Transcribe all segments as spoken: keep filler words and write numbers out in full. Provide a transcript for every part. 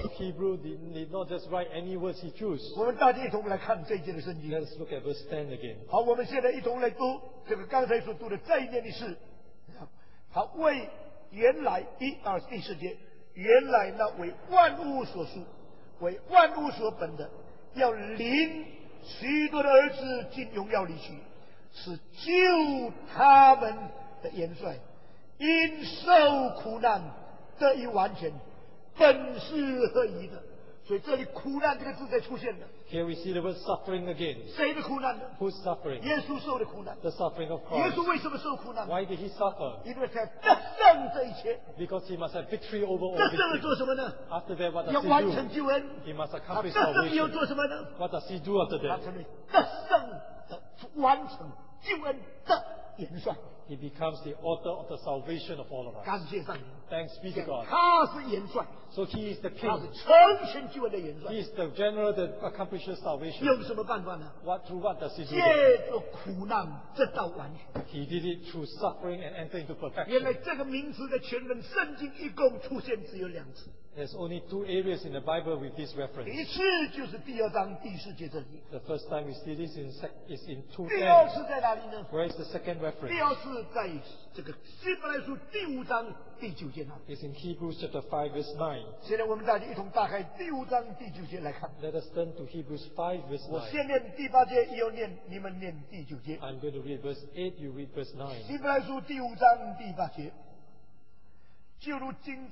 book Hebrew did, did not just write any words he chose. 我们大家一同来看这一节的圣经。 Let's look at verse ten again. 好，我们现在一同来读这个刚才所读的再念的是，好，为原来一二第四节，原来那为万物所属，为万物所本的，要领许多的儿子进荣耀里去，是救他们的元帅，因受苦难得以完全，本是合宜的。所以这里苦难这个字在出现的。 Here we see the word suffering again. 谁的苦难呢？ Who's suffering? 耶稣受的苦难。 The suffering of 耶 Christ. 稣为什么受苦难？ Why did he suffer? 因为他要得胜这一切。 Because he must have victory over all 得 these 胜了 things. 做什么呢？ After that, what 要 does 完 he 成 do? 救恩。 He must 他 accomplish 得胜以后 salvation. 做什么呢？ What does he do after 他 that? 成为得胜的完成救恩的元帅。 He becomes the author of the salvation of all of us. 感谢上帝， Thanks be to God. 他是元帅， So he is the 他是 king. 成全救恩的元帅 He。is the general that accomplishes salvation. 用什么办法呢？ What through what does he do? 借 that? 着苦难得到完全。 He did it through suffering and enter into 原来 perfection. 这个名词在全本圣经一共出现只有两次， There's only two areas in the Bible with this 第 reference. 一次就是第二章第四节这里， The first time we see this in sec- is in two 第二 ten. 次在哪里呢？ Where is the second 第 reference? 二次在这个希伯来书第五章第九节那里。 It's in Hebrews chapter five verse nine. 现在我们大家一同打开第五章第九节来看。 Let us turn to Hebrews five verse 我 nine. 先念第八节，也要念你们念第九节。 I'm going to read verse eight, you read verse nine. 希伯来书第五章第八节，就如经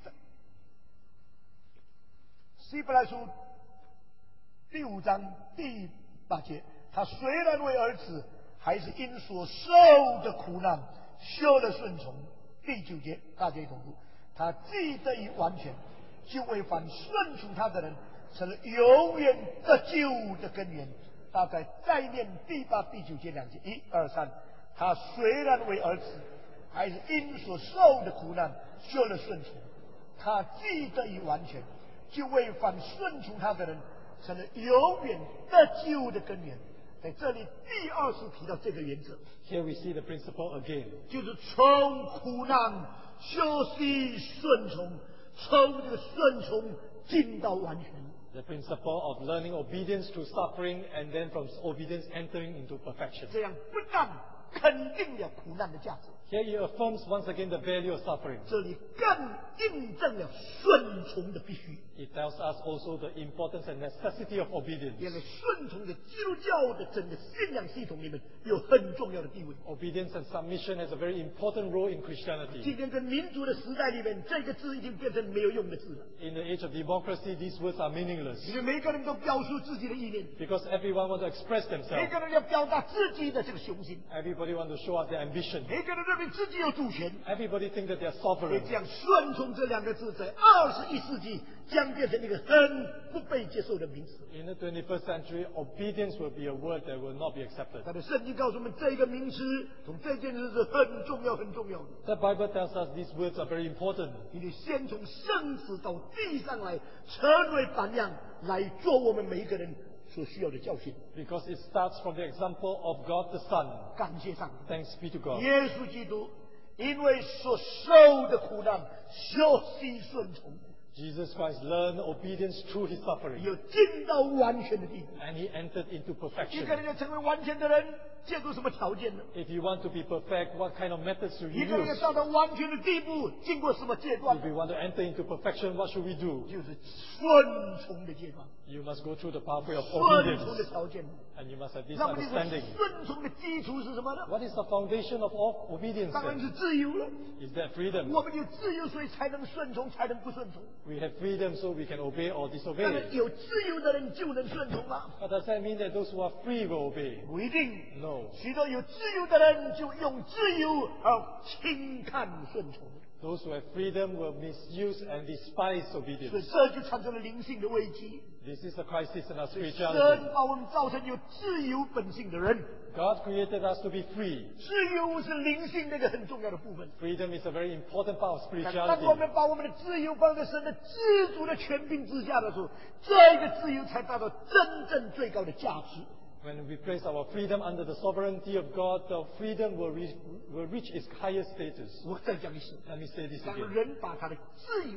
希伯来书第五章第八节，他虽然为儿子，还是因所受的苦难，修了顺从。第九节，大家一同读，他既得以完全，就为凡顺从他的人，成了永远得救的根源。大概再念第八、第九节两节，一二三。他虽然为儿子，还是因所受的苦难，修了顺从。他既得以完全，就为凡顺从他的人，成了永远得救的根源。在这里第二次提到这个原则， Here we see the principle again. 就是从苦难修习顺从，从这个顺从进到完全。 The principle of learning obedience through suffering and then from obedience entering into perfection. 这样不但肯定了苦难的价值， Here he affirms once again the value of suffering. 这里更印证了顺从的必须。 It tells us also the importance and necessity of obedience. 原来顺从在基督教的整个信仰系统里面有很重要的地位。 Obedience and submission has a very important role in 今 Christianity. 天在民主的时代里面，这个字已经变成没有用的字了， In the age of democracy, these words are 因 meaningless 为每个人都表述自己的意念， because everyone wants to express 每 themselves. 个人要表达自己的这个雄心， Everybody wants to show up their ambition. 每个人认为自己有主权。 Everybody thinks that they are 所以 sovereign. 这样顺从这两个字，在二十一世纪将变成一个很不被接受的名词。 In the twenty-first century, obedience will be a word that will not be accepted. 但是圣经告诉我们，这个名词从这件事是很重要、很重要的。 The Bible tells us these words are very important. 你得先从生死到地上来，成为榜样，来做我们每一个人所需要的教训。 Because it starts from the example of God the Son. 感谢上帝， Thanks be to God. 耶稣基督因为所受的苦难，修习顺从， Jesus Christ learned obedience through his suffering. 有进到完全的地步。 And he entered into 一 perfection. 个人要成为完全的人，借助什么条件呢？ If you want to be perfect, what kind of methods should 一 you 个人要 use? 达到完全的地步，经过什么阶段 If？you want to enter into perfection, what should we do? 就是顺从的阶段， You must go through the pathway of 顺从的 obedience. 条件。 And you must have this 那么这个 understanding. 顺从的基础是什么呢？ What is the foundation of all obedience 当然 then? 是自由了。 Is that freedom? 我们有自由，所以才能顺从，才能不顺从。 We have freedom so we can obey or 当 disobey. 然，有自由的人就能顺从吗？ But does that mean that those who are free will obey? 不一定。 No. 许多有自由的人就用自由而轻看顺从， Those who have freedom will misuse and despise 所以 obedience. 这就产生了灵性的危机。 This is the crisis in our 神 spirituality. 把我们造成有自由本性的人， God created us to be free. 自由是灵性的一个很重要的部分。 Freedom is a very important part of 但当我 spirituality. 们把我们的自由放在神的自主的权柄之下的时候，这个自由才达到真正最高的价值。 When we place our freedom under the sovereignty of God, the freedom will reach, will reach its highest status. 我再讲一次， Let me say this 当 again. 人把他的自由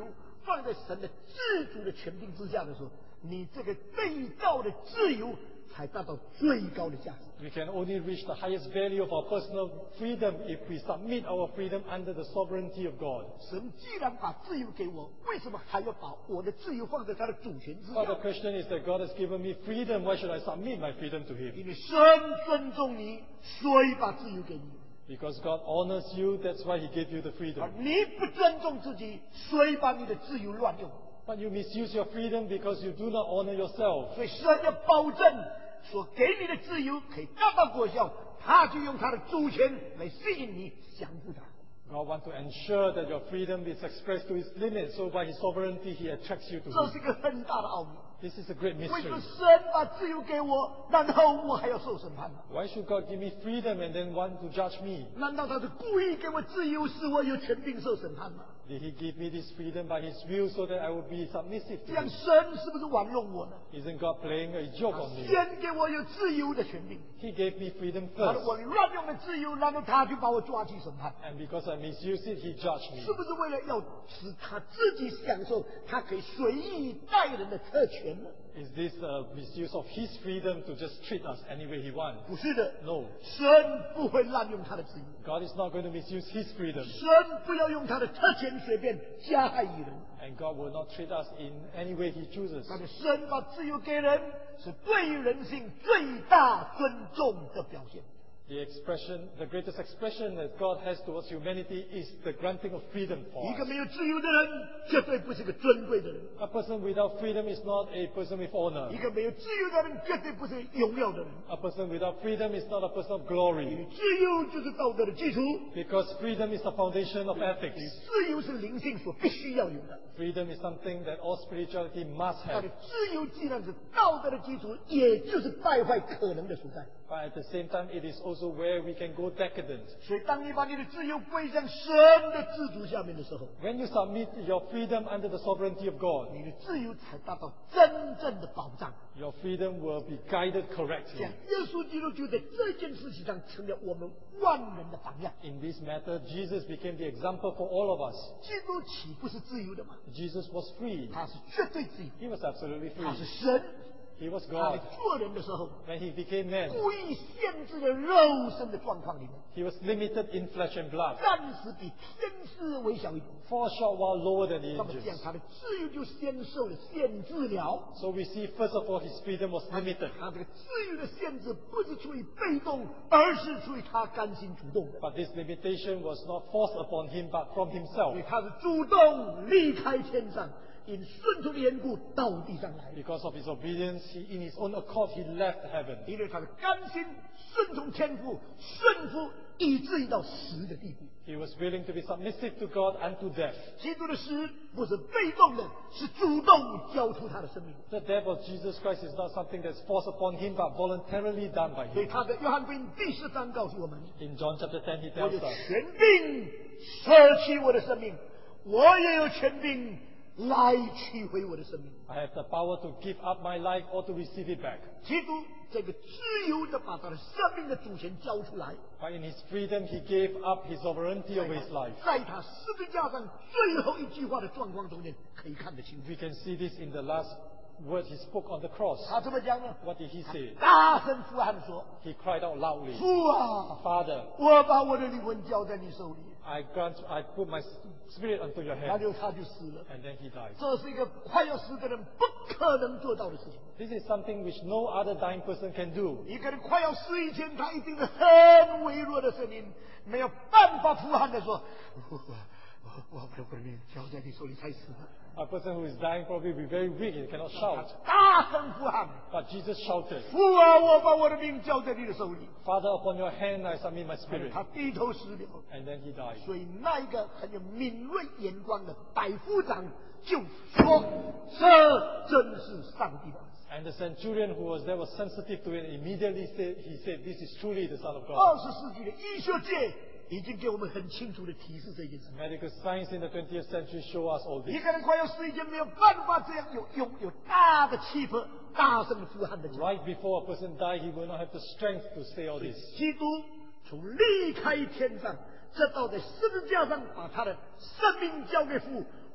放在神的自主的权柄之下的时候，你这个被造的自由才达到最高的价值。 We can only reach the highest value of our personal freedom if we submit our freedom under the sovereignty of God. 神既然把自由给我，为什么还要把我的自由放在他的主权之 But 下？ the question is that God has given me freedom. Why should I submit my freedom to Him? 因为神尊重你，所以把自由给你。 Because God honors you, that's why He gave you the 而 freedom. 你不尊重自己，所以把你的自由乱用。 But you misuse your freedom because you do not honor yourself. 所以神要保证所给你的自由可以达到果效，他就用他的主权来吸引你降服他。 God wants to ensure that your freedom is expressed to its limit, so by His sovereignty He attracts you to 这 Him. 是一个很大的奥秘。 This is a great 为什么 mystery. 神把自由给我，然后我还要受审判呢？ Why should God give me freedom and then want to judge me? 难道他是故意给我自由，使我有权柄受审判吗？ Did He give me this freedom by His will so that I would be submissive 这 to 样 Him? 神是不是玩弄我呢？ Isn't God playing a joke 他 on me? 先给我有自由的权柄， He gave me freedom 然后 first. 我乱用了自由，然后他就把我抓去审判。 And because I misuse it, He judged me. 是不是为了要使他自己享受他可以随意待人的特权呢？ Is this a misuse of His freedom to just treat us any way He wants? 不是的， No. 神不会滥用他的自由， God is not going to misuse His freedom. 神不要用他的特权随便加害于人。 And God will not treat us in any way He chooses. 但是神把自由给人，是对于人性最大尊重的表现。 The expression, the greatest expression that God has towards humanity is the granting of freedom for 一个 us. 没有自由的人，绝对不是个尊贵的人； A person without freedom is not a person with honor. 一个没有自由的人，绝对不是荣耀的人。 A person without freedom is not a person of 因 glory. 为自由就是道德的基础， Because freedom is the foundation of ethics. 自由是灵性所必须要有的。 Freedom is something that all spirituality must 它 have. 的自由既然是道德的基础，也就是败坏可能的所在。 But at the same time, it is also where we can go decadent. 所以，当你把你的自由归向神的自主下面的时候， When you submit your freedom under the sovereignty of God, 你的自由才达到真正的保障。 your freedom will be guided 这 correctly. 样，耶稣基督就在这件事情上成了我们万人的榜样。 In this matter, Jesus became the example for all of us. 基督岂不是自由的吗？ Jesus was free. 他是绝对自由， He was absolutely 他是 free. 神。 He was 他在 God. 做人的时候， When he became man, 故意限制了肉身的状况里面， he was limited in flesh and blood, 暂时比天使微小一点。 for a short while lower than the 那么这样， angels. 他的自由就先受了限制了。 So we see, first of all, his freedom was limited. 他这个自由的限制不是出于被动，而是出于他甘心主动的。 But this limitation was not forced upon him, but from 所 himself. 以他是主动离开天上，因顺从的缘故到地上来。 Because of his obedience, he, in his own accord, he left heaven. 因为他是甘心顺从天父，顺服以至于到死的地步。 He was willing to be submissive to God unto death. 基督的死不是被动的，是主动交出他的生命。 The death of Jesus Christ is not something that's forced upon him, but voluntarily done by 所以 him. 他在约翰福音第十章告诉我们： In John chapter ten, he 我 tells 有 us, 权柄舍弃我的生命，我也有权柄来取回我的生命。 I have the power to give up my life or to receive it back. 基督这个自由的把他的生命的主权交出来， But in his freedom, he gave up his sovereignty over his life. 在他十字架上最后一句话的状况中间可以看得清楚。 We can see this in the last word he spoke on the cross. 他怎么讲呢？ What did he say? 大声呼喊说 He cried out loudly, 父啊， Father, 我把我的灵魂交在你手里。 I grant, I put my spirit unto your 那 hand. 就他就死了。 And then he died. 这是一个快要死的人不可能做到的事情。 This is something which no other dying person can do. 一个人快要死以前，他一定是很微弱的声音，没有办法呼喊的说：“我我我把我的命交在你手里才死的。 A person who is dying probably will be very weak and cannot ” shout. 大声呼喊 But Jesus shouted, 父啊，我把我的命交在你的手里。 Father, upon your hand I submit my spirit. 他低头死了。 And then he died. 所以那一个很有敏锐眼光的百夫长就说：“这真是上帝的儿子。” And the centurion who was there was sensitive to it and immediately said, he said, This is truly the Son of 二 God. 十世纪的医学界已经给我们很清楚的提示这件事。 Medical science in the twentieth century show us all 一 this. 个人快要死以前没有办法这样有有有大的气魄、大声的呼喊的。 Right before a person died, he will not have the strength to say all this. 基督从离开天上，直到在十字架上把他的生命交给父，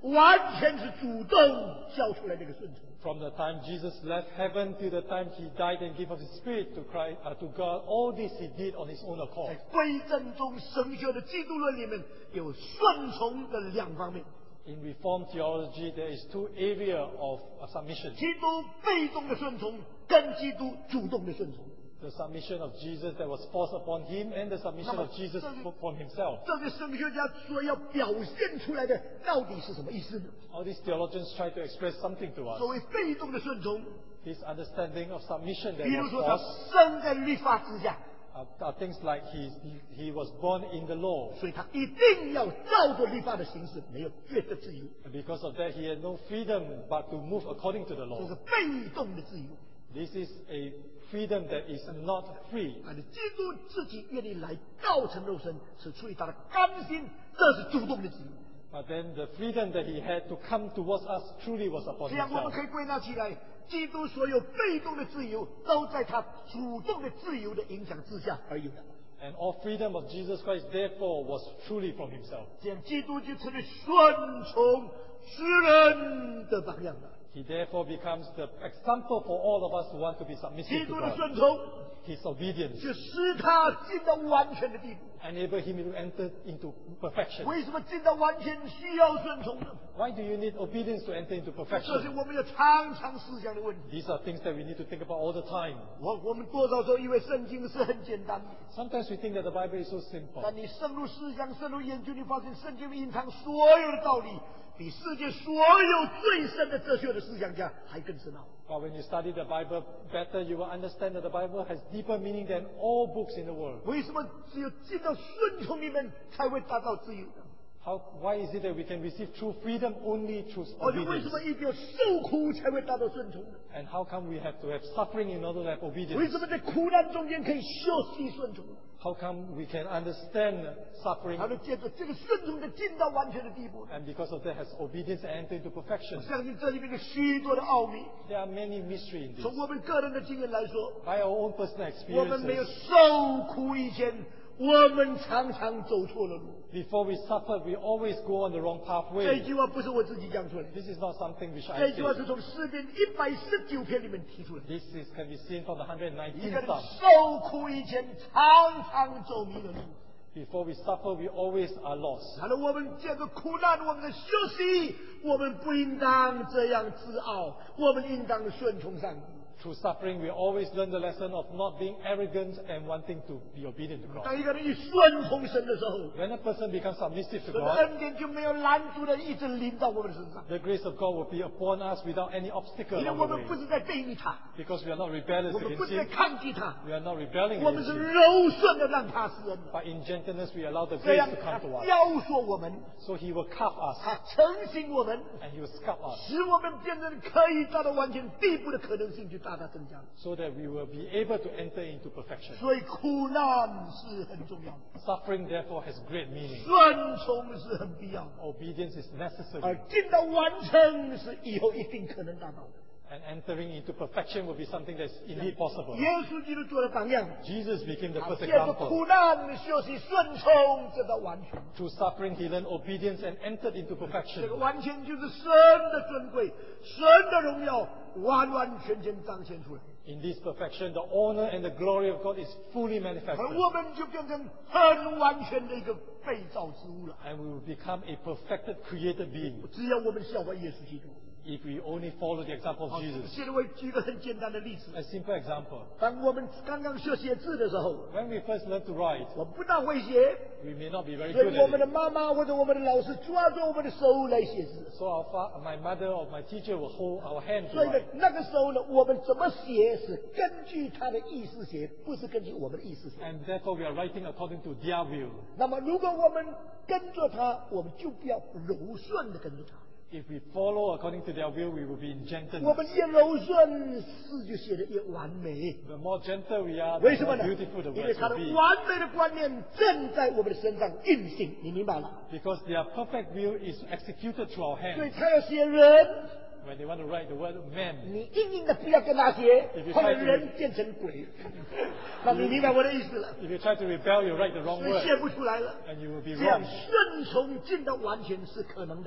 完全是主动交出来这个顺从。 From the time Jesus left heaven till the time he died and gave up his spirit to Christ, uh, to God, all this he did on his own 在 accord. 归正中神学的基督论里面，有顺从的两方面。 In Reformed theology, there is two areas of uh, submission. 基督被动的顺从，跟基督主动的顺从。 The submission of Jesus that was forced upon him and the submission of Jesus upon himself. 这些神学家所要表现出来的到底是什么意思呢？ All these theologians try to express something to 所 us. 谓被动的顺从， This understanding of submission that 比如 was 说他 forced 生在律法之下， are, are things like he, he, he was born in the law. 所以他一定要照着律法的形式，没有别的自由， And because of that, he had no freedom but to move according to the 这是 law. 被动的自由。 This is a freedom that is not free. 但是基督自己愿意来道成肉身，是出于他的甘心，这是主动的自由。 But then the freedom that he had to come towards us truly was upon 这样我们 himself. 可以归纳起来，基督所有被动的自由，都在他主动的自由的影响之下而有的。 And all freedom of Jesus Christ, therefore, was truly from himself. 这样，基督就成了顺从世人的榜样了。 He therefore becomes the example for all of us who want to be 基 submissive 督 to 的 God. 顺从， His obedience 就使他进到完全的地步。 enabled him to enter into perfection. 为什么进到完全需要顺从呢？ Why do you need obedience to enter into 这是 perfection? 我们要常常思想的问题。 These are things that we need to think about all the time. 我我们多少时候以为圣经是很简单的， Sometimes we think that the Bible is so simple. 但你深入思想、深入研究，你发现圣经隐藏所有的道理，比世界所有最深的哲学的思想家还更深奥。 But when you study the Bible better, you will understand that the Bible has deeper meaning than all books in the world. 为什么只有进到顺从里面才会达到自由呢？ How, why is it that we can receive true freedom only through 而且为什 obedience? 么一定要受苦才会达到顺从呢？ And how come we have to have suffering in order to have 为 obedience? 什么在苦难中间可以学习顺从呢？ How come we can understand suffering 他就借着这个顺从的进到完全的地步呢？ and because of that has obedience and enter into perfection? 我相信这里面有许多的奥秘。 There are many mysteries in this. 从我们个人的经验来说， By our own personal 我们没有 experiences, 受苦以前，我们常常走错了路。 before we suffer, we always go on the wrong 这 pathway. 句话不是我自己讲出来的， This is not something which 这 I 句话 say. 是从诗篇一百十九篇里面提出来的。 This is, can be seen from the one hundred 一 nineteenth 个人 Psalm. 受苦以前，常常走迷了路。 Before we suffer, we always are lost. 然后我们借着苦难，我们的休息，我们不应当这样自傲，我们应当顺从上帝。 Through suffering, we always learn the lesson of not being arrogant and wanting to be obedient to 当 God. 一个人一顺从神的时候， When a person becomes submissive to 神的 God, 恩典就没有拦阻的一直临到我们身上， the grace of God will be upon us without any obstacle 因为 along 我 the 们不 way. 是在背逆他， Because we are not rebellious 我们不 against 是在 Him, 抗拒他， we are not rebelling 我们 against 是 Him. 柔顺的让他施恩的， But in gentleness, we allow the 这 grace 样 to 他 come to us. 雕塑我们， So He will carve us 他成型我们， and He will sculpt us 使我们变成可以达到完全地步的可能性就大大增加了。 so that we will be able to enter into perfection. 所以苦难是很重要的， Suffering, therefore, has great meaning. 顺从是很必要的， Obedience is 而 necessary. 进到完成是以后一定可能达到的。 And entering into perfection will be something that's indeed possible. 耶稣基督做了榜样， Jesus became the 他 first 借着 example. 苦难学习顺从，直到完全。 Through suffering, he learned obedience and entered into 这个 perfection. 完全就是神的尊贵，神的荣耀完完全全彰显出来， In this perfection, the honor and the glory of God is fully 而 manifested. 我们就变成很完全的一个被造之物了。 And we will become a perfected created being 只要我们效法耶稣基督。 if we only follow the example of 好， Jesus. 现在我举一个很简单的例子： A simple example. 当我们刚刚学写字的时候， When we first learn to write, 我不大会写， we may not be very 所 good 以我们 at 的 it. 妈妈或者我们的老师抓着我们的手来写字。 So our fa- my mother or my teacher will hold our hand to 所以呢 write.， 那个时候呢，我们怎么写是根据他的意思写，不是根据我们的意思写。 And therefore, we are writing according to their will. 那么，如果我们跟着他，我们就不要柔顺的跟着他。 If we follow according to their will, we will be in 我 gentleness. 们越柔顺，字就写得越完美。 The more gentle we are, 为 the 什么 more 呢？ beautiful the 因为 words 他的 will be. 完美的观念正在我们的身上运行，你明白了？ Because their perfect will is executed through our 所以 hands. 他要写人， When they want to write the word man, 你硬硬的不要跟他写 If you， 后 try 面 to- 人变成鬼。那你明白我的意思了？ if you try to rebel, you write the wrong 所以 word, 写不出来了。 and you will be 这样 wrong. 顺从进到完全是可能的。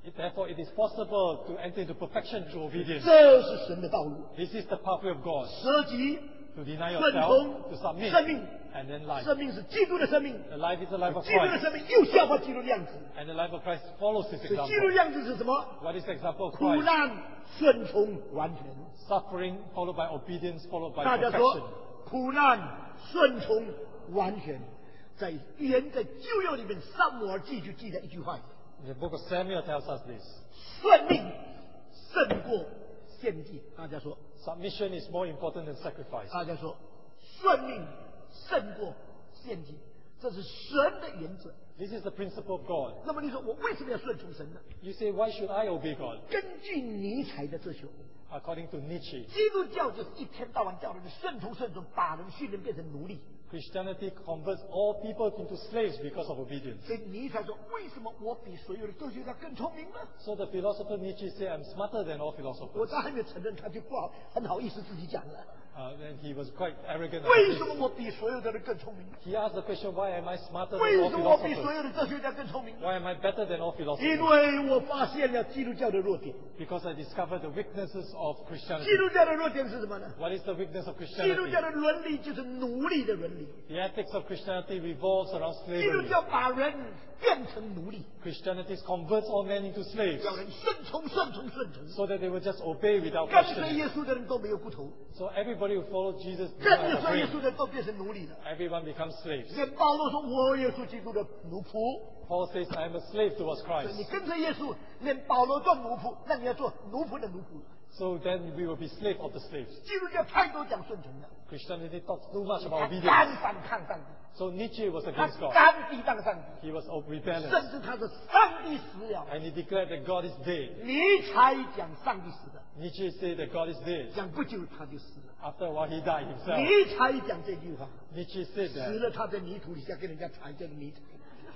Therefore, it is possible to enter into perfection through obedience. 这是神的道路。 This is the pathway of God. 舍己、 To deny 顺 yourself, 从 to submit, 生命， and then life. 生命是基督的生命， The life is the life of 基督的 Christ. 生命又效法基督的样子。 And the life of Christ follows this 所以基督的 example. 样子是什么？ What is the example of 苦 Christ? 难、顺从、完全。 Suffering followed by obedience followed by 大家 perfection. 说，苦难、顺从、完全，在原在旧约里面，撒母耳记就记了一句话： The book of Samuel tells us this. 顺命胜过献祭。大家说， Submission is more important than sacrifice. 大家说，顺命胜过献祭，这是神的原则。 This is the principle of God. 那么你说我为什么要顺从神呢？ You say, why should I obey God? 根据尼采的哲学， According to Nietzsche, 基督教就是一天到晚叫人顺从顺从，把人训练变成奴隶。 Christianity converts all people into slaves because of obedience. 所以尼采说：“为什么我比所有的哲学家更聪明呢 So the philosopher Nietzsche said, I'm smarter than all？” 我 philosophers. 当然没有承认，他就不好很好意思自己讲了。 Uh, and he was quite arrogant. 为 about 什么 this. 我比所有的人更聪明呢？ He asked the question, why am I smarter 为 than all 什么我比所 philosophers? 有的哲学家更聪明呢？ Why am I better than all 因 philosophers? 为我发现了基督教的弱点。 Because I discovered the weaknesses of 基 Christianity. 督教的弱点是什么呢？ What is the weakness of 基督 Christianity? 教的伦理就是奴隶的伦理。 The ethics of Christianity revolves around 基督 slavery. 教把人变成奴隶， Christianity converts all men into slaves 叫人顺从、顺从、顺从。 so that they will just obey without 跟随 questioning. 耶稣的人都没有骨头， So everybody who follows Jesus does 跟 not 着 have a 随耶 brain. 稣的人都变成奴隶了。 Everyone becomes slaves. 连保罗说：“我耶稣基督的奴仆。” Paul says, I am a slave towards 所以你 Christ. 跟随耶稣，连保罗做奴仆，那你要做奴仆的奴仆。 So then we will be slave of the slaves. 基督教太多讲顺从了， Christianity talks too much 他 about 敢 obedience. 反抗上帝， So Nietzsche was 他 against God. 敢抵挡上帝， He was rebellious. 甚至他说上帝死了。 And he declared that God is dead. 尼采讲上帝死了， Nietzsche said that God is dead. 讲不久他就死了。 After a while, he died himself. 尼采讲这句话， Nietzsche said 死 that. 了他在泥土底下跟人家踩这个泥土。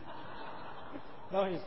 Now he's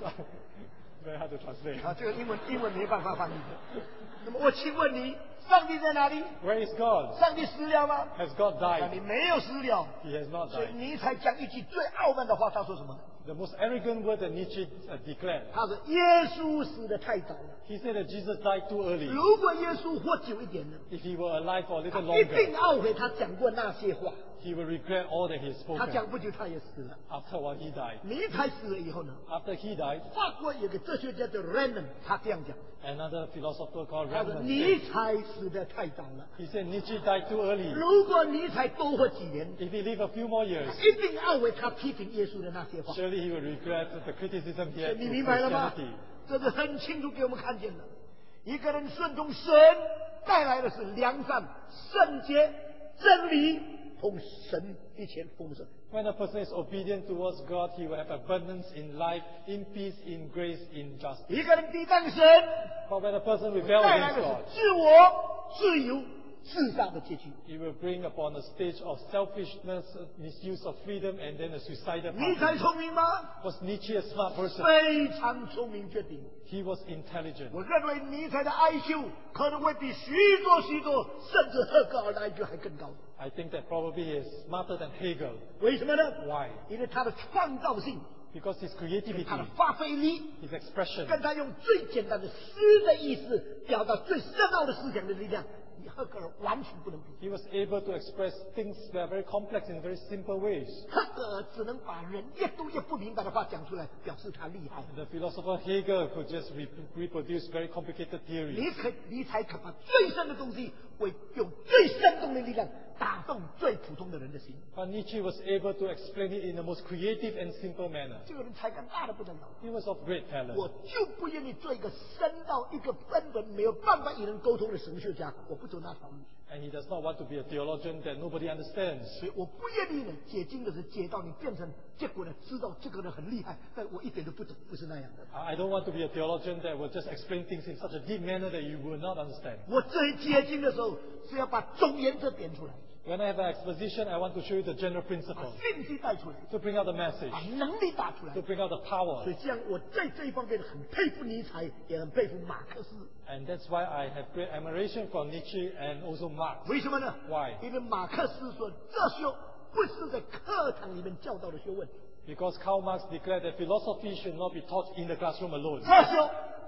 very hard to translate. 啊，这个英文英文没办法翻译的。那么我请问你，上帝在哪里？ Where is God? 上帝死了吗？ Has God 上帝 died? 没有死了。 He has not 所以 died. 尼采讲一句最傲慢的话，他说什么？ The most arrogant word that Nietzsche uh, declared. 他说耶稣死的太早了。 He said that Jesus died too early. 如果耶稣活久一点呢， If he were alive for a 他 little 一定 longer, 懊悔他讲过那些话。 he will regret all that he has 他 spoken. 讲不久他也死了。 After a while, he died. 尼采死了以后呢， After he died, 法国有个哲学家叫 Renan， 他这样讲， another philosopher called 他说 Renan 尼 said, 采死的太早了。 he said Nietzsche died too early. 如果尼采多活几年， If he lived a few more years, 他一定懊悔他批评耶稣的那些话。 surely he will regret the criticism he had 你 to 明白了吗 Christianity.？ 这是很清楚给我们看见的。一个人顺从神，带来的是良善、圣洁、真理，同神一切丰盛。 When a person is obedient towards God, he will have abundance in life, in peace, in grace, in justice. 一个人抵挡神， But when a person rebels 带来 against 的 God, 是自我、自由、自杀的结局。 he will bring upon a stage of selfishness, misuse of freedom, and then a suicidal 尼采 party. 聪明吗？ Was Nietzsche a smart person? 非常聪明绝顶。 He was intelligent. 我认为尼采的 I Q 可能会比许多许多，甚至赫格尔的 I Q 还更高。 I think that probably he is smarter than Hegel. 为什么呢？ Why? 因为他的创造性、 Because his 他 creativity, 的发挥力， his expression, 跟他用最简单的诗的意思表达最深奥的思想的力量，你赫格尔完全不能比。 he was able to express things that are very complex in very simple ways. 赫格尔只能把人越读越不明白的话讲出来，表示他厉害。 The philosopher Hegel could just re- reproduce very complicated theories. 尼可尼采可把最深的东西，会用最生动的力量打动最普通的人的心。 But Nietzsche was able to explain it in the most creative and simple manner. 这个人才干大的不得了。 He was of great talent. 我就不愿意做一个深到一个根本没有办法与人沟通的神学家，我不走那条路。 And he does not want to be a theologian that nobody understands. 所以我不愿意呢解经的是解到你变成，结果呢知道这个人很厉害，但我一点都不懂，不是那样的。 I I don't want to be a theologian that will just explain things in such a deep manner that you will not understand. 我在解经的时候是要把总原则点出来， When I have an exposition, I want to show you the general 把 principle, 信息带出来， to bring out the message, 把能力打出来 to。bring out the power. 所以这样，我在这一方面很佩服尼采，也很佩服马克思。 And that's why I have great admiration for Nietzsche and also Marx. 为什么呢 Why? 因为马克思说，这学不是在课堂里面教导的学问， Because Karl Marx declared that philosophy should not be taught in the classroom alone. 这学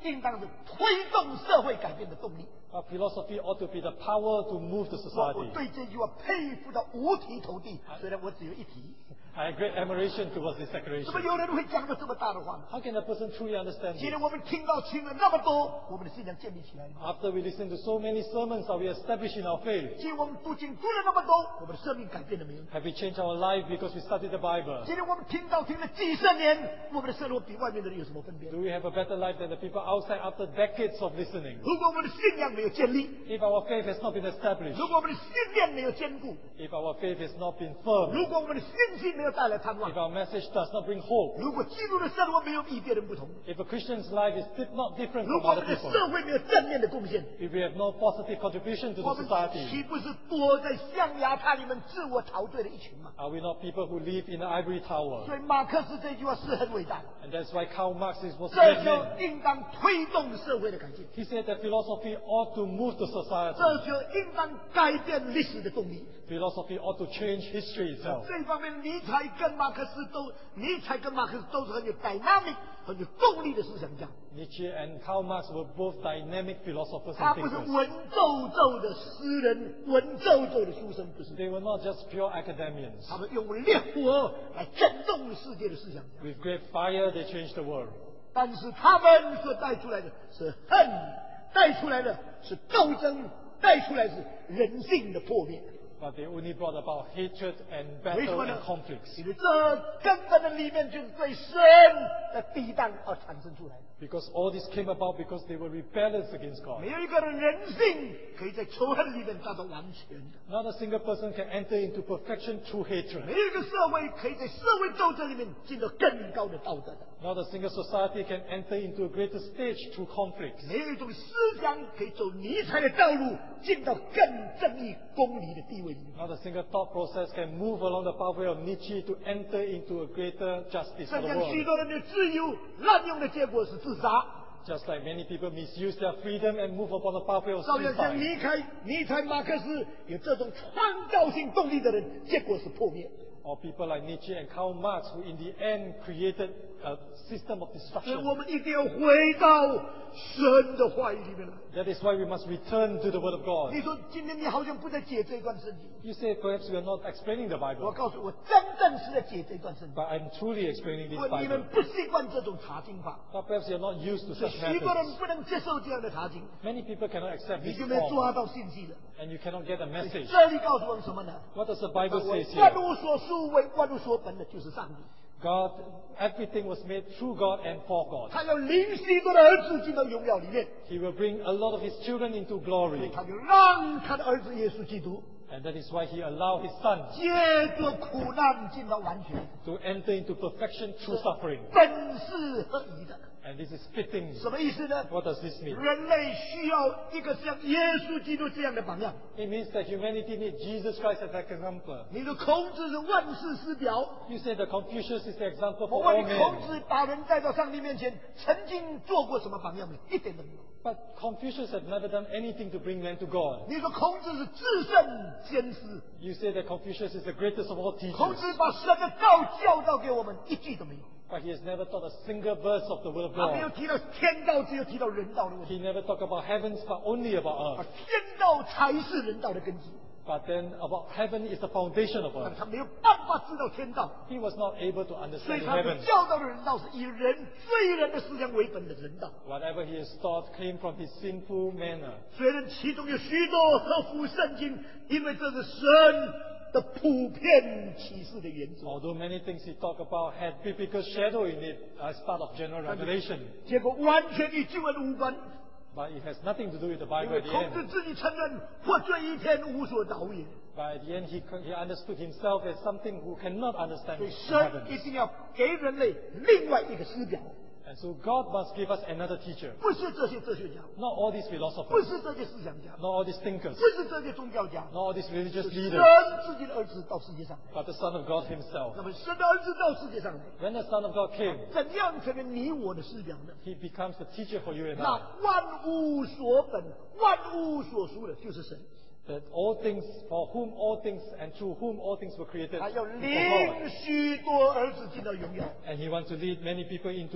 应当是推动社会改变的动力。 Our philosophy ought to be the power to move the 我我 society. 对这句话佩服到五体投地，虽然我只有一题。 I have great admiration towards this 怎 declaration. 么有人会讲的这么大的话呢？ How can a person truly understand 既 this? 然我们听到听了那么多，我们的信仰建立起来了； After we listen to so many sermons, are we established in our faith? 既然我们读经读了那么多，我们的生命改变了没有？ Have we changed our life because we studied the Bible? 既然我们听到听了几十年，我们的生活比外面的人有什么分别？ Do we have a better life than the people outside after decades of listening? 如果我们的信仰没有建立， If our faith has not been established, 如果我们的信念没有坚固， if our faith has not been firm, 如果我们的信心没有带来盼望 if，our message does not bring hope, 如果基督的生活没有与别人不同， if a Christian's life is di- not different 如 from 果我 other 们的 people, 社会没有正面的贡献， if we have no positive contribution to 我 the 们 society, 岂不是躲在象牙塔里面自我陶醉的一群吗？ are we not people who live in the ivory tower? 所以马克思这句话是很伟大的， And that's why Karl Marx is was a 这 great 就 man. 应当推动社会的改进， He said that philosophy ought to move the society. 这就应当改变历史的动力。 Philosophy ought to change history itself. 这方面，尼采跟马克思都，尼采跟马克思都是很有 dynamic、很有动力的思想家。 Nietzsche and Karl Marx were both dynamic philosophers 他 and 不是 thinkers. 文绉绉的诗人，文绉绉的书生，不是。 They were not just pure academians. 他们用烈火来震动世界的思想家， With great fire, they changed the world. 但是他们所带出来的是恨，带出来的是斗争，带出来是人性的破灭。 But they only brought about hatred and 为什 battle 么呢 and？conflicts. 因为这根本的里面就是对神的抵挡而产生出来的。 Because all this came about because they were rebellious against God. 没有一个人人性可以在仇恨里面达到完全的， Not a single person can enter into perfection through 没 hatred. 有一个社会可以在社会斗争里面进到更高的道德的， Not a single society can enter into a greater stage through conflicts. 没有一种思想可以走尼采的道路，进到更正义公理的地位里面。 Not a single thought process can move along the pathway of Nietzsche to enter into a greater justice for 甚 the 至许 world. 多人的自由滥用的结果是自杀， Just like many people misuse their freedom and move upon the pathway of 照样像 suicide. 尼采、尼采、马克思有这种创造性动力的人，结果是破灭。 Or people like Nietzsche and Karl Marx who in the end created a system of 所以 destruction. 我们一定要回到神的话语里面来。 That is why we must return to the Word of God. 你说今天你好像不在解这段圣经， You say perhaps we are not explaining the 我 Bible, 告诉我，真正是在解这段圣经。 but I'm truly explaining 如 this 果你 Bible. 们不习惯这种查经法， But perhaps you're not used to 所以 such 许多人 methods. 不能接受这样的查经， Many people cannot accept 你 this 就没有 form, 抓到信息了。 and you cannot get a message. 这里告诉我们什么呢？ What does the Bible say 万 here? 物所属为万物所本的就是上帝， God, everything was made through God and for God. 他要领许多的儿子进到荣耀里面， He will bring a lot of His children into glory. 他就让他的儿子耶稣基督 And that is why He allowed His Son 借着苦难进到完全， to enter into perfection through suffering. 本是合宜的。 And this is fitting. 什么意思呢？ What does this mean? 人类需要一个像耶稣基督这样的榜样。 It means that humanity needs Jesus Christ as an example. 你的孔子是万世师表， You say that Confucius is the example 我 for 问 all 你，孔 men. 子把人带到上帝面前，曾经做过什么榜样没有？一点都没有。 But Confucius had never done anything to bring men to God. 你说孔子是至圣先师， You say that Confucius is the greatest of all 孔 teachers. 子把神的道教导给我们，一句都没有。 But he has never taught a single verse of the Word of 他没有 God. 提到天道，只有提到人道的问题。 He never talked about heavens, but only about 而 earth. 天道才是人道的根基， But then about heaven is the foundation of 但 earth. 他没有办法知道天道， He was not able to 所 understand 以他所 heaven. 教导的人道是以人罪人的思想为本的人道。 Whatever he has taught came from his sinful manner. 虽然其中有许多合乎圣经，因为这是神的普遍启示的原则。 Although many things he talked about had biblical shadow in it as part of general revelation. 结果完全与经文无关， But it has nothing to do with the 因 Bible 为 at the 孔子 end. 自己承认或这一天无所导也， But at the end, he, he understood himself as something who cannot understand 所以 the 神一 heavens. 定要给人类另外一个师表， And so God must give us another teacher. 不是这些哲学家， Not all these 不 philosophers, 是这些思想家， not all these thinkers, 不是这些宗教家， not all these religious 是 leaders, 神自己的儿子到世界上来。 but the Son of God himself. 那么神的儿子到世界上来， When the Son of God came, 怎样成为你我的师表呢？ he becomes the teacher for you and 那 I. 万物所本、万物所属的就是神， That all things, for whom all things and through whom all things were created, 他要 is for 领许多儿子进到荣耀。 God. And he wants to lead many people into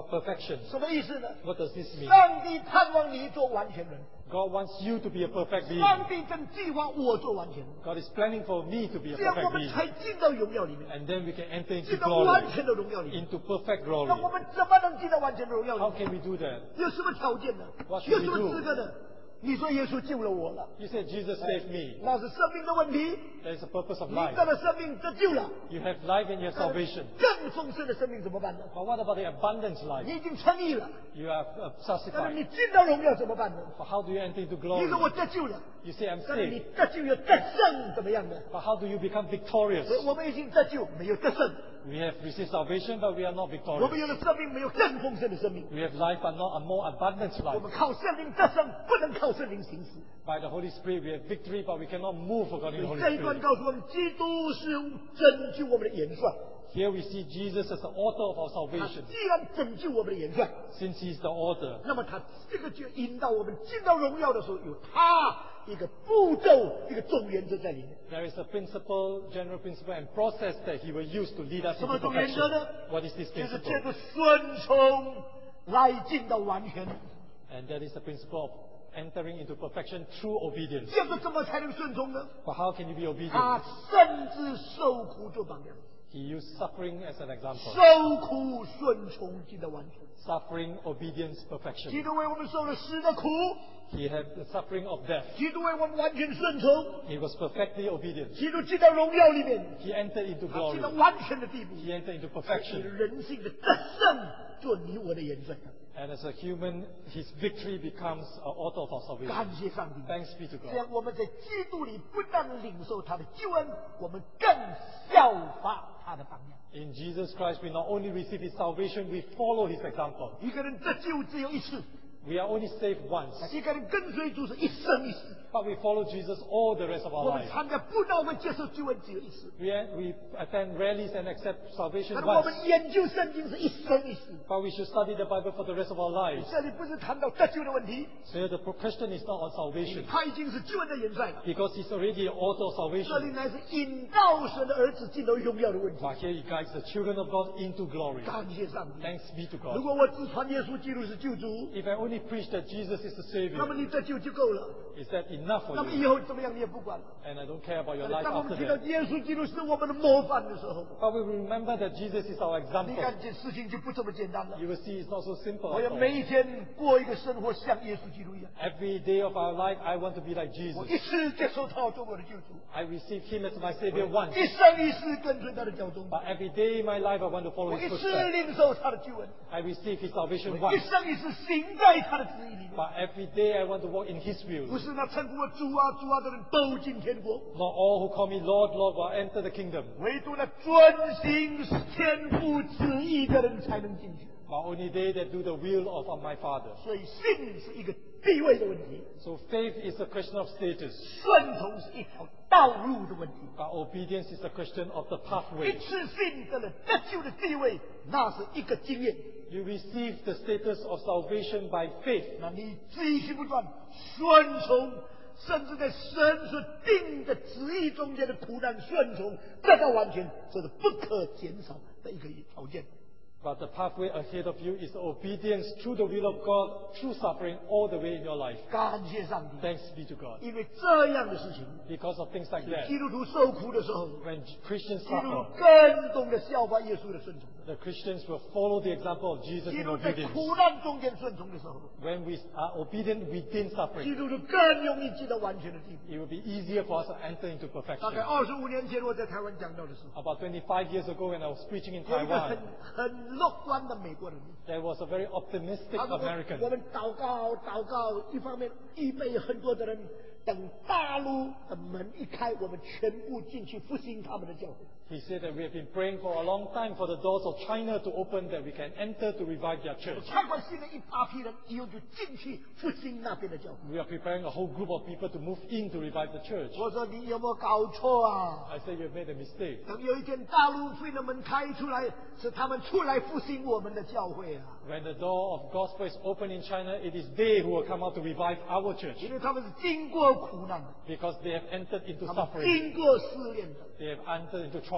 about perfection. 什么意思呢？ What does this mean? 上帝盼望你做完全人， God wants you to be a perfect being. 上帝正计划我做完全人， God is planning for me to be a 这样我 perfect 们 being. 才进到荣耀里面， And then we can enter 进 into 到完 glory, 全的荣耀里面。 into perfect 那我 glory. 们怎么能进到完全的荣耀里 How 面？ can we do that? 有什么条件呢？ What should 有 we 什么 do? 资格呢？你说耶稣救了我了， You said Jesus saved me. 那是生命的问题。 That is the purpose of 你 life. 得了生命得救了， You have life and you have 但是 salvation. 更丰盛的生命怎么办呢？ But what about the abundant 你 life? 已经称义了， You are uh, 但是 justified. 你进到荣耀怎么办呢？ But how do you enter into 你 glory? 说我得救了， You say I'm 但是你 saved. 得救有得胜怎么样呢？ But how do you become victorious? 我们已经得救，没有得胜。 We have received salvation, but we are not 我们有 victorious. 了生命，没有更丰盛的生命。 We have life, but not a more abundant 我 life. 们靠圣灵得胜，不能靠圣灵行事。 By the Holy Spirit, we have victory, but we cannot move according to the 所以 Holy 这一段 Spirit. 告诉我们，基督是拯救我们的元帅。 Here we see Jesus as the author of our 他 salvation. 既然拯救我们的元帅， Since He is the author, 那么他这个就引导我们进到荣耀的时候，有他一个步骤、一个总原则在里面。 there is a principle, general principle, and process that He will use to lead us 什么 into 总原 perfection. 则呢？ What is this 就是借 principle? 着顺从来进到完全。 And that is the principle of entering into perfection through obedience. 这个怎么才能顺从呢？ But how can you be obedient? 他甚至受苦做榜样， He used suffering as an example. 受苦顺从进到完全。 Suffering, obedience, 基 perfection. 督为我们受了死的苦， He had the suffering of death. 基督为我们完全顺从， He was perfectly obedient. 基督进到荣耀里面， He entered into 他进到 glory. 完全的地步， He entered into 以 perfection. 人性的得胜做你我的元帅。 And as a human, his victory becomes an author of our salvation. 感谢上帝， Thanks be to 这 God. 样我们在基督里不但领受他的救恩，我们更效法他的榜样。 In Jesus Christ, we not only receive his salvation, we follow his example. 一个人得救只有一次， We are only saved once, 一个人跟随主是一生一世。 but we follow Jesus all the rest of our 我们 life. 参加布道会接受救恩只有一次， We, we attend rallies and accept salvation 但是我 once, 们研究圣经是一生一世。 but we should study the Bible for the rest of our lives. 这里不是谈到得救的问题， So the question is not on salvation, 他已经是救恩的元帅了。 because he's already an author of 这里 salvation. 乃是引导神的儿子进入荣耀的问题。 But here he guides the children of God into glory. 感谢上帝。 Thanks be to 如 God. 果我只传耶稣基督是救主， If I only preach that Jesus is the 那么 Savior, 你得救就够了。 is that enough 那 for 么 you? 以后怎么样你也不管了。 And I don't care about your life 当我 after 们提到 that. 耶稣基督是我们的模范的时候， But we will remember that Jesus is our 你 example. 看这事情就不这么简单了。 You will see it's not so simple 我 at 要 all. 每一天过一个生活像耶稣基督一样， Every day of our life, I want to be like 我 Jesus. 一次接受他做我的救主， I receive Him as my Savior once. 一生一世跟随他的教宗， But every day in my life, I want to follow 我 His 一次 footsteps. 领受他的救恩， I receive His salvation 我一 once. 生一世行在他的旨意里面。 But every day, I want to walk in His 不 will. 是那称呼我主啊主啊的人都进天国， Not all who call me Lord, Lord will enter the kingdom. 唯独那遵行天父旨意的人才能进去。 But only they that do the will of my Father. 所以信是一个地位的问题， So faith is a question of status. 顺从是一条道路的问题。 But obedience is a question of the 一 pathway. 次信得了得救的地位，那是一个经验。 You receive the status of salvation by faith. 那你继续不断顺从，甚至在神所定的旨意中间的苦难顺从，得到完全，这是不可减少的一个条件。 But the pathway ahead of you is obedience through the will of God, through suffering all the way in your life. 感谢上帝， Thanks be to God. 因为这样的事情， Because of things like that, 基督徒受苦的时候， when Christians 基督徒 suffer, 更懂得效法耶稣的顺从。 the Christians will follow the example of Jesus 基 in 督在 obedience. 苦难中间顺从的时候， When we are obedient within 基 suffering, 督徒更容易进到完全的地步。 it will be easier for us to enter into 大 perfection. 概二十五年前我在台湾讲到的时候， About twenty-five years ago, when I was preaching in 有一个很 Taiwan, 很乐观的美国人， there was a very optimistic 他说我 American. 我们祷告祷告，一方面预备很多的人，等大陆的门一开，我们全部进去复兴他们的教会。 He said that we have been praying for a long time for the doors of China to open, that we can enter to revive their church. 开关新的一大批人，以后就进去复兴那边的教会。 We are preparing a whole group of people to move in to revive the church. 我说你有没有搞错啊？ I said, you've made a mistake. 等有一天大陆福音的门开出来，是他们出来复兴我们的教会啊， When the door of gospel is open in China, it is they who will come out to revive our church. 因为他们是经过苦难的， Because they have entered into 他们 suffering. 经过试炼的。 They have entered into trials.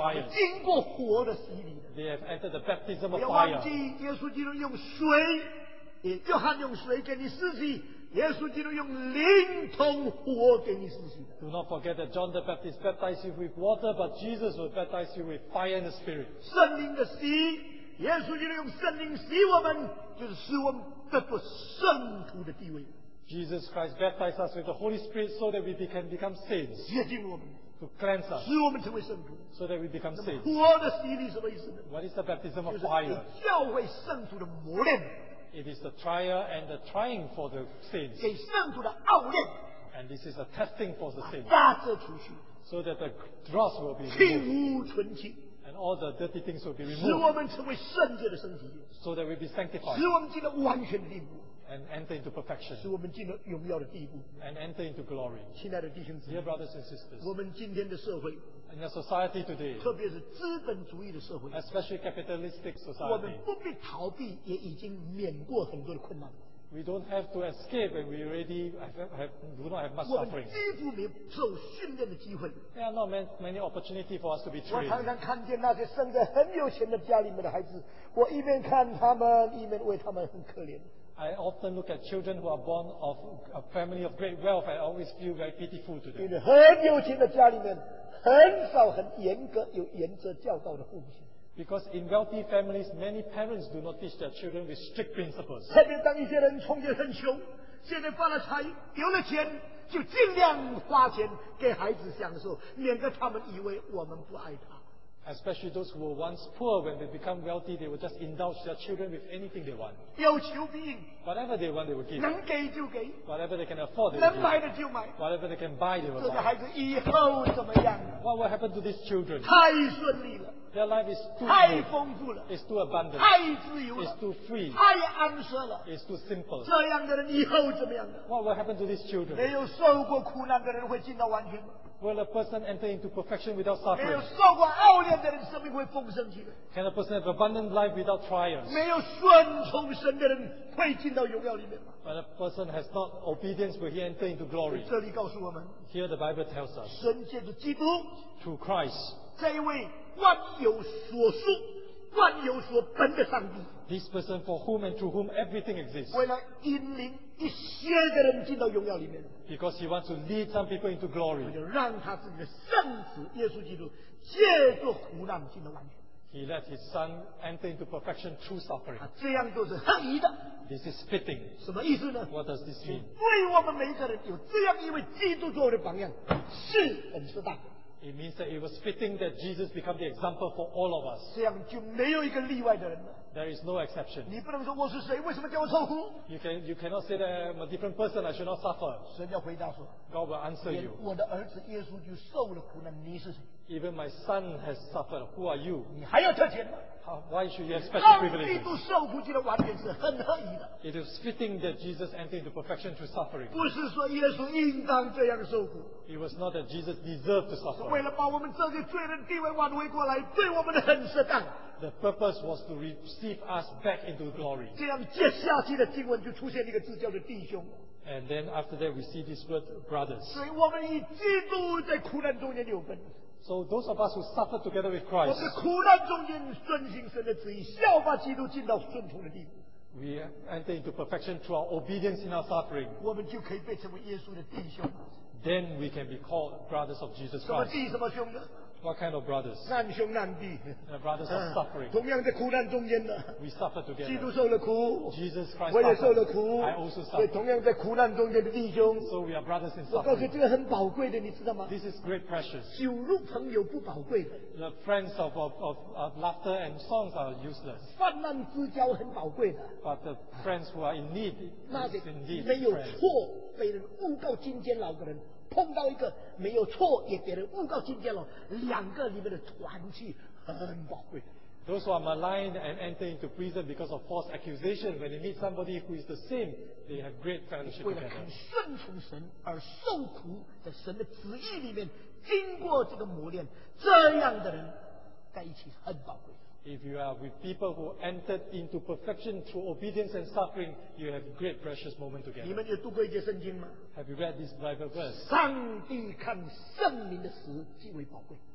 fires. 经过火的洗礼的。 They have entered the baptism 不 of 要忘 fire. 记，耶稣基督用水，也约翰用水给你施洗，耶稣基督用灵同火给你施洗的。 Do not forget that John the Baptist baptized you with water, but Jesus will baptize you with fire and the Spirit. 圣灵的洗，耶稣基督用圣灵洗我们，就是使我们得到圣徒的地位， Jesus Christ baptized us with the Holy Spirit so that we can become saints, 洁净我们， to cleanse us, 使我们成为圣徒。 so that we become 那么 saints. 火的洗礼什么意思呢？ What is the baptism 就 of 是 fire? 给教会圣徒的磨练， It is the trial and the trying for the saints. 给圣徒的熬练， And this is a testing for the 把 saints, 渣滓除去， so that the dross will be removed 清污纯净， and all the dirty things will be 使我 removed, 们成为圣洁的身体， so that we be sanctified 使我们进了完全的地步， and enter into perfection 使我们进了荣耀的地步。 and enter into glory. 亲爱的弟兄姊妹 Dear，brothers and sisters, 我们今天的社会， in the society today, 特别是资本主义的社会， especially capitalistic 我们 society, 不必逃避，也已经免过很多的困难。 we don't have to escape, and we already have, have, do not have much 我们 suffering. 几乎没有受训练的机会。 There are not many, many opportunities for us to be 我 trained. 常常看见那些生在很有钱的家里面的孩子，我一面看他们，一面为他们很可怜。 I often look at children who are born of a family of great wealth. I always feel very pitiful to 因 them. 为很有钱的家里面，很少很严格有原则教导的父母亲。 Because in wealthy families, many parents do not teach their children with strict principles. 特别当一些人从前很穷，现在发了财，有了钱，就尽量花钱给孩子享受，免得他们以为我们不爱他。 Especially those who were once poor, when they become wealthy, they will just indulge their children with anything they want. 有求必应， Whatever they want, they will give. 能给就给， Whatever they can afford, they 能 will 买 give. 的就买。 Whatever they can buy, they 这 will 个孩 buy. 子以后怎么样？ What will happen to these children? 太顺利了， Their life is too 太 good, 丰富了， it's too abundant, 太自由 it's 了， too free, 太安奢了。 it's too simple. 这样的人以后怎么样呢？ What will happen to these 没 children? 有受过苦难的人会进到完全吗？ Will a person enter into perfection without 没有 suffering? 受过熬炼的人，生命会丰盛起来。 Can a person have abundant life without trials? 没有顺从神的人会进到荣耀里面吗？ When a person has not obedience, will he enter into glory? 这里告诉我们， Here the Bible tells us, 神借着基督 through Christ, 这一位万有所属、万有所本的上帝， this person for whom and through whom everything exists, 为了引领一些的人进到荣耀里面， because he wants to lead some people into glory, 就让他自己的圣子耶稣基督借着苦难进到完全。 he let his son enter into perfection through suffering. 啊，这样做是合宜的。 This is fitting. 什么意思呢？ What does this mean? 对我们每一个人有这样一位基督作为的榜样，是很适当的。 It means that it was fitting that Jesus become the example for all of us. 这样就没有一个例外的人了。 There is no exception. 你不能说我是谁，为什么叫我受苦？ You can you cannot say that I'm a different person, I should not suffer. 神要回答说： God will answer 连 you. 我的儿子耶稣就受了苦难，你是谁？ Even my son has suffered. Who are you? 你还要特权吗？ How, why should you expect 让 the 基 privileges? 督受苦，记得完全是很合宜的， It is fitting that Jesus entered into perfection through suffering. 不是说耶稣应当这样受苦， It was not that Jesus deserved to 是 suffer. 为了把我们这些罪人地位挽回过来，对我们的很适当。 The purpose was to receive us back into glory. 这样接下去的经文就出现一个字叫做弟兄。 And then after that we see this word brothers. 所以我们与基督在苦难中间有分。 So those of us who suffer together with 我 Christ, 们苦难中间遵行神的旨意，效法基督进到顺从的地步， we enter into perfection through our obedience in our suffering. 我们就可以被称为耶稣的弟兄。 Then we can be called brothers of Jesus 什么 Christ. 弟什么兄呢？ What kind of brothers? 难兄难弟。 The brothers of 啊 suffering. 同样在苦难中间的， We suffer 基督 together. 受了苦， Jesus Christ 我也受了 suffered. 苦 I also， 所以 suffer. 同样在苦难中间的弟兄， So we are brothers in 我告诉你， suffering. 这个很宝贵的，你知道吗？ This is great precious. 酒肉朋友不宝贵的， The friends of, of, of, of laughter and songs are useless. 泛滥之交很宝贵的。 But the friends who are in need 那 is 个 indeed 没有 friends. 错被人诬告进监牢的人，碰到一个没有错也别人诬告进监牢，两个里面的团契很宝贵的。 Those who are maligned and enter into prison because of false accusation, when they meet somebody who is the same, they have great fellowship 为了 together. 肯顺从神而受苦，在神的旨意里面经过这个磨练，这样的人在一起很宝贵。 If you are with people who entered into perfection through obedience and suffering, you have great precious moment 你 together. 们有读过一节圣经吗？ Have you read this Bible verse? 上帝看圣灵的死极为宝贵。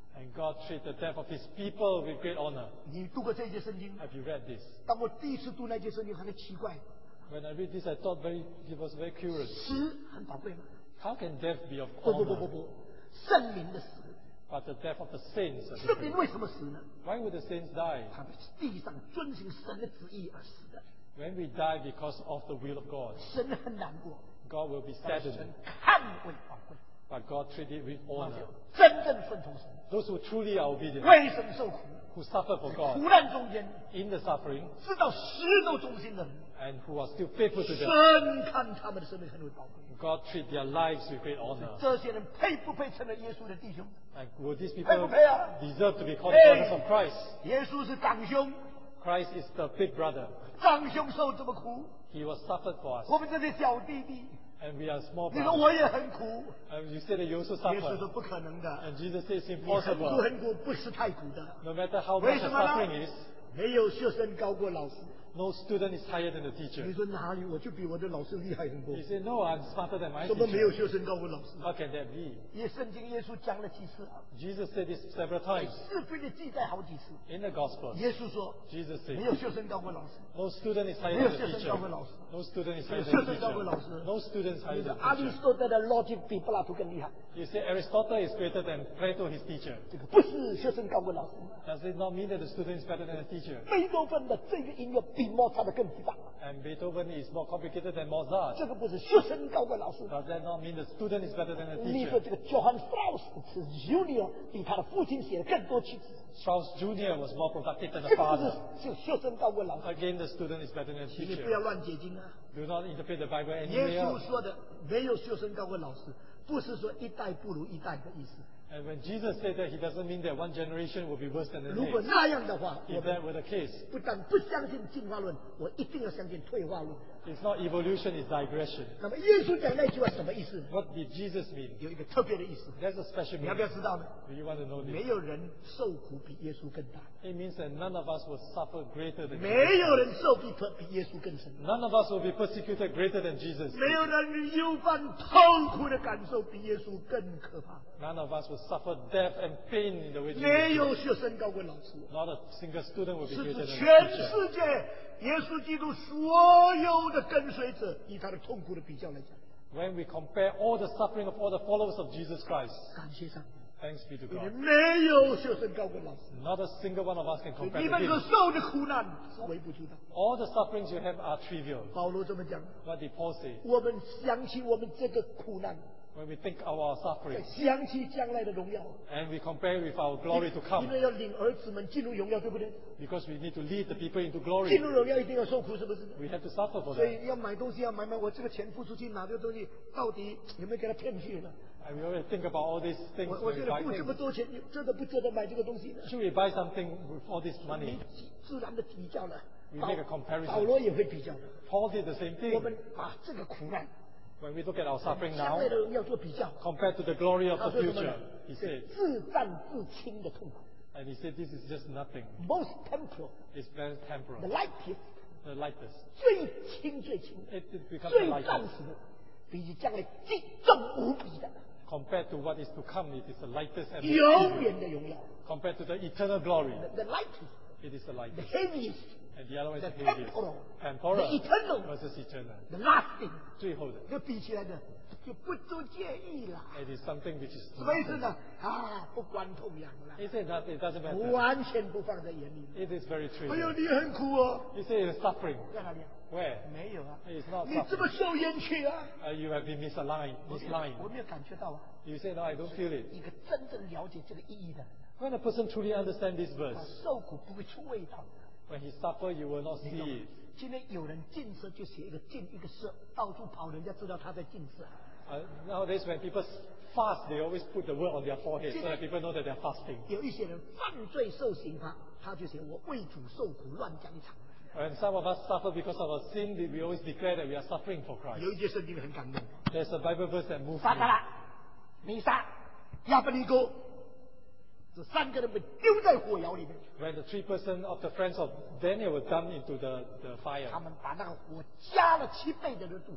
And God treat the death of His people with great honor. 你读过这一节圣经？ Have you read this? 当我第一次读那节圣经，还是奇怪， When I read this, I thought very, it was very curious. 死很宝贵吗？ How can death be of 不不不不 honor, 不，圣灵的死， but the death of the saints? are 圣灵 different? 为什么死呢？ Why would the saints die? 他们是地上遵行神的旨意而死的。 When we die because of the will of God, 神很难过， God will be 但是 saddened, 神看为宝贵， but God treat it with 那 honor. 就真正顺从神， Those who truly are obedient, 为神受苦， who suffer for 苦 God 难中间 in the suffering, 知道石头中心的人， and who are still faithful to them, 神看他们的生命很为宝贵。 God treat their lives with great honor. 这些人配不配成了耶稣的弟兄？ And will these 配 people 不配啊？ deserve to be called the brothers of Christ? 耶稣是长兄， Christ is the big brother. 长兄受这么苦， He was suffered for us, 我们这些小弟弟， and we are small 你说 brothers. 我也很苦。 And you say that you also 耶稣 suffer. 说不可能的， And Jesus says it's 你很苦 impossible. 很苦不是太苦的。 No matter how 为 much 什 the 么呢 suffering is, 没有学生高过老师。 no student is higher than the 你 teacher. 说哪里？我就比我的老师厉害很多 He。said, no, I'm smarter than my 怎么没有 teacher. 学生高过老师？ How can that be? 也圣经耶稣讲了几次啊？ Jesus said this several times 是非的记载好几次。 in the Gospel. 耶稣说 Jesus 没 said, 有学生高过老师。 no student is higher 没有 than 学 the 生 teacher. 高过老师。 No student is 没有 higher 学 than the 生高过老师 teacher. No student is 你 higher 的 than 阿 the 里 teacher. 斯多德的逻辑比柏拉图更厉害。 You say Aristotle is greater than Plato, his teacher. 这个不是学生高过老师。 Does it not mean that the student is better than the teacher? 贝多芬的这个音乐比莫扎特更复杂。 And Beethoven is more complicated than Mozart. 这个不是学生高过老师。 Does that not mean the student is better than the 你说 teacher? 这个 Johann Strauss 是 Junior 比他的父亲写的更多曲子， Strauss Junior was more productive than 这 the 个不 father. 是就学生高过老师。 Again, the student is better than the 你不 teacher. 要乱解经啊！ Do not interpret the Bible 耶 anyway 稣 else. 说的没有学生高过老师，不是说一代不如一代的意思。 And when Jesus said that, he doesn't mean that one generation will be worse than the 如果 next. 那样的话，我 If 们 that were the case, 不但不相信进化论，我一定要相信退化论。 it's not evolution, it's digression. 那么耶稣讲那句话什么意思？ What did Jesus mean? 有一个特别的意思， That's a special 你要不要 meaning. 知道呢？ Do you want to know 没 this? 有人受苦比耶稣更大， It means that none of us will suffer greater than 没 Jesus. 有人受逼迫比耶稣更深， None of us will be persecuted greater than Jesus. 没有人忧患痛苦的感受比耶稣更可怕。 None of us will suffer death and pain in the way 没 Jesus 有 did. 学生高过老师， Not a single student will be 是 greater 指 than 全 the teacher. 世界耶稣基督所有的跟随者，以他的痛苦的比较来讲， When we compare all the suffering of all the followers of Jesus Christ, 感谢上帝， thanks be to 因为 God. 没有学生高过老师， Not a single one of us can 所以 compare 你 to 们所 him. 受的苦难是微不足道。 All the sufferings you have are trivial. 保罗这么讲， What did Paul say? 我们想起我们这个苦难， When we think of our suffering 想起将来的荣耀， and we compare with our glory to 因 come, 为要领儿子们进入荣耀，对不对？ because we need to lead the people into 进 glory, 入荣耀一定要受苦，是不是？ we have to suffer for 所 that. 以要买东西要买买，我这个钱付出去拿这个东西，到底有没有给他骗去呢？ And we always think about all these things 我我 when 觉 we 得 buy 付这么 things. 多钱，你真的不值得买这个东西呢？ Should we buy something with all this 你 money? 自然的比较了。 We 保 make a comparison. 保罗也会比较的。 Paul did the same 我 thing. 们把这个苦难 When we look at our suffering 将 now 来的荣耀做比较， compared to the glory of 他 the 说什么呢 future, he 是 said, 自战自轻的痛苦 and he said this is just nothing. ，most temporal， It's very the temporal, lightest， the lightest. 最轻最轻， It, it becomes the 最暂 lightest. 时的，比起将来极重无比的 Compared to what is to come, it is the lightest and 永 most 远的荣耀 compared to the eternal glory, ，the the lightest， it is the the lightest. heaviest， And the other one is the the heaviest. temporal， Temporal the eternal， versus eternal. the lasting， 最后的这比起来呢，就不足介意了。 it is something which is 什么意思呢？啊，不关痛痒了， He said that it doesn't matter. 完全不放在眼里。 It is very 哎呦， trivial. 你很苦哦， He said it is suffering. 在哪里啊？ Where? 没有啊， It is not 你这么 suffering. 受冤屈啊？ Uh, you have been misaligned, 我 misaligned. 没有感觉到啊。 You say, no, I don't feel it. 一个真正了解这个意义的人， When a person truly understands this 他 verse, 受苦不会出味道的。 when he suffer, you will not 你 see 懂吗 it. 今天有人进色就写一个进一个色，到处跑，人家知道他在进色。 Uh, nowadays, when people fast, they always put the word on their forehead so that people know that they're fasting. 有一些人犯罪受刑罚，他就写我为主受苦，乱讲一场。 When some of us suffer because of our sin, we we always declare that we are suffering for Christ. 有一节圣经很感动， There's a Bible verse that moves 撒 me. 旦啦、弥撒、亚伯尼哥，这三个人被丢在火窑里面， When the three person of the friends of Daniel were dumped into the, the fire, 他们把那个火加了七倍的热度，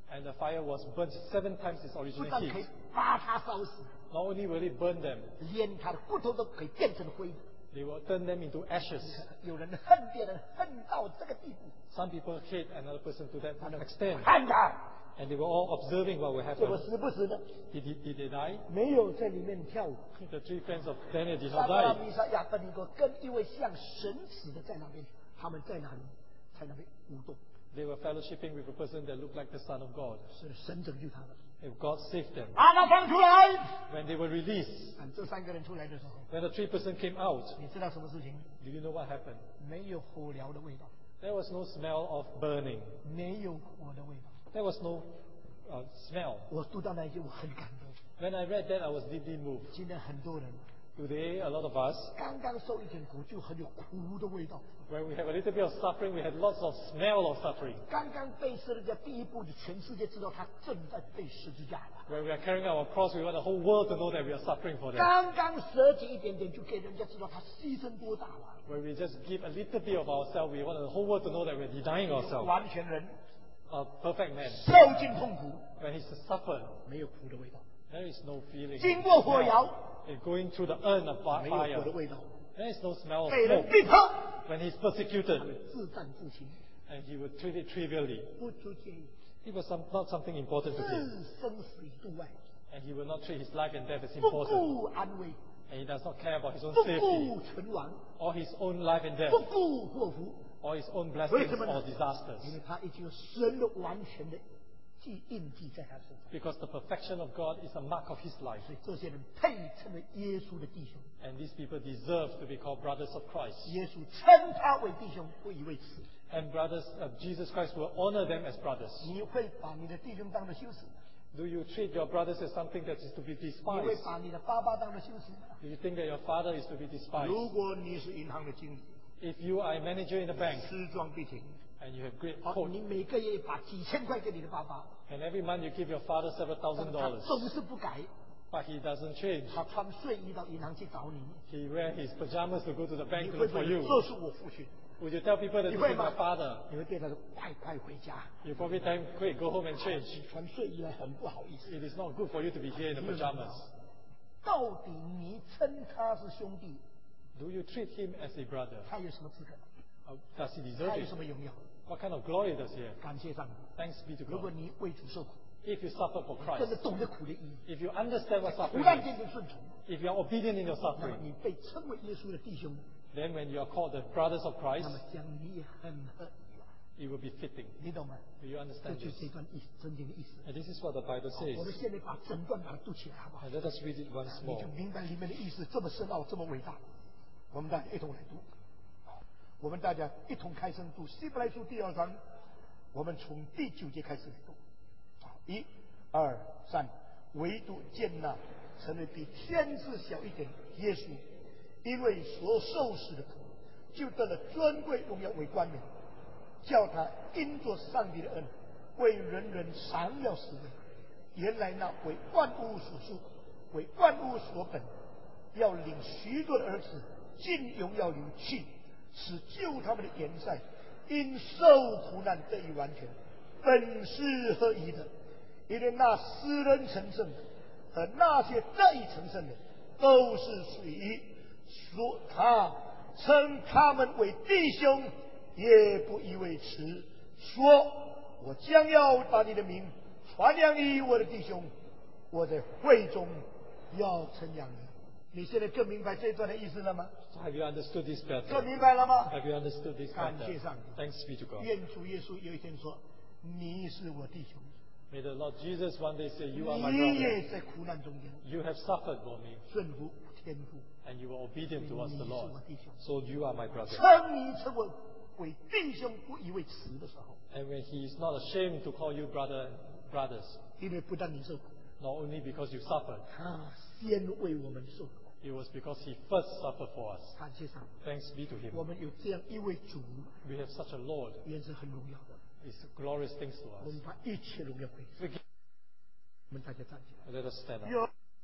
And the fire was burnt seven times its 不 original 但可以 heat. 把它烧死， Not only will it burn them, 连它的骨头都可以变成灰。 they will turn them into ashes. 有人恨别人恨到这个地步， Some people hate another person to that extent. 看他， And they were all observing what will 结果 happen. 死不死呢？ Did, he, did they die? 没有在里面跳舞。 The three friends of Daniel did 撒 not 巴拉 die. 米沙亚伯尼哥跟一位像神死的在那边，他们在哪里？在那边舞动， They were fellowshipping with a person that looked like the Son of God. 是神拯救他们。 If God saved them. 把他放出来。 When they were released, 看这三个人出来的时候， when the three person came out, 你知道什么事情？ do you know what happened? 没有火燎的味道， There was no smell of burning. 没有火的味道。 There was no uh, smell. 我读到那一句，我很感动。 When I read that, I was deeply moved. 今天很多人 Today, a lot of us, 刚刚受一点苦，就很有苦的味道。 when we have a little bit of suffering, we had lots of smell of suffering. 刚刚被十字架第一步，全世界知道他正在被十字架了。 When we are carrying our cross, we want the whole world to know that we are suffering for them. 刚刚舍己一点点，就给人家知道他牺牲多大了。 When we just give a little bit of ourselves, we want the whole world to know that we are denying ourselves. 完全人 A perfect man. 受尽痛苦， When he's suffered, 没有苦的味道。 there is no feeling. 经过火窑， And going through the urn of 没有 fire, 火的味道。 there is no smell of 被人 smoke. 逼迫， When he's persecuted, 自战自清， and he would treat it trivially. 不足介意， It was some, not something important to him. 置生死以度外， And he will not treat his life and death as 不 important. 顾安危， And he does not care about his own 不 safety, 顾存亡， or his own life and death, 不顾祸福。 or his own 为 blessings 什么 or 呢？ disasters. 因为他已经有神的完全的记印记在他身上， Because the perfection of God is a mark of his life. 所以这些人配称为耶稣的弟兄。 And these people deserve to be called brothers of Christ. 耶稣称他为弟兄，不以为耻。 And brothers of Jesus Christ will honor them as brothers. 你会把你的弟兄当作羞耻吗？ Do you treat your brothers as something that is to be 你会 despised? 把你的爸爸当作羞耻吗？ Do you think that your father is to be despised? 如果你是银行的经理， If you are a manager in a bank 吃装必停， and you have great 好， coat, 你每个月把几千块给你的爸爸， and every month you give your father several 但 thousand 他 dollars, 总是不改， but he doesn't change. 他穿睡衣到银行去找你， He wear his pajamas to go to the 你 bank to 会 look 不 for 会 you. 这是我父亲？ Would you tell people that this 你会 is 吗 my father? 你会对他说：“快快回家。 You probably tell him, quick, go home and change. 你穿睡衣来很不好意思。 It is not good for you to be here in the pajamas. 到底你称他是兄弟， Do you treat him as a brother? 他有什么资格？ Uh, Does he deserve 他有 it? 什么荣耀？ What kind of glory does he have? 感谢上帝。 Thanks be to 如果 God. 你为主受苦， If you suffer for 真的 Christ, 懂得苦的意义， if you understand what 不 suffering 但 is, 变成顺从， if you are obedient in your 那么 suffering, 你被称为耶稣的弟兄， then when you are called the brothers of 那 Christ, 么将你也很合理了。 it will be fitting. 你懂吗？ Do you 这 understand 就是 this? 这段意思，真正的意思。 And this is what the Bible 我们 says. 现在把整段把它读起来，好不好？ And let us read it once 你就 more. 明白里面的意思，这么深奥，这么伟大。我们大家一同来读。我们大家一同开声读《希伯来书》第二章，我们从第九节开始来读。一、二、三，唯独见那成为比天子小一点耶稣，因为所受死的苦，就得了尊贵荣耀为冠冕，叫他因着上帝的恩，为人人赏了死位。原来那为万物所属，为万物所本，要领许多的儿子进荣耀里去，使救他们的元帅因受苦难得以完全，本是合宜的。因为那使人成圣的和那些得以成圣的，都是属于说他称他们为弟兄，也不以为耻，说我将要把你的名传扬于我的弟兄，我在会中要称扬你。你现在更明白这段的意思了吗？ So have you understood this 更 better? 明白了吗？ Have you understood this 感 better? 谢上帝。 Thanks be to God. 愿主耶稣有一天说：“你是我弟兄， May the Lord Jesus one day say, You are my 你 brother. 也在苦难中间 You have suffered for me, 顺服天父， and you were obedient towards 你 the 是 Lord. 我弟兄。” So you are my brother. 称你称我为弟兄，不以为耻的时候， And when he is not ashamed to call you brother brothers, 因为不但你受苦， not only because you suffered, 他先为我们受苦。 it was because he first suffered for us. 感谢上帝， Thanks be to 我 him. 们有这样一位主， We have such a Lord. 原是很荣耀的。 It's glorious things to 我 us. 们把一切荣耀归给他。 We give- 我们大家站起来。 Let us stand up. 有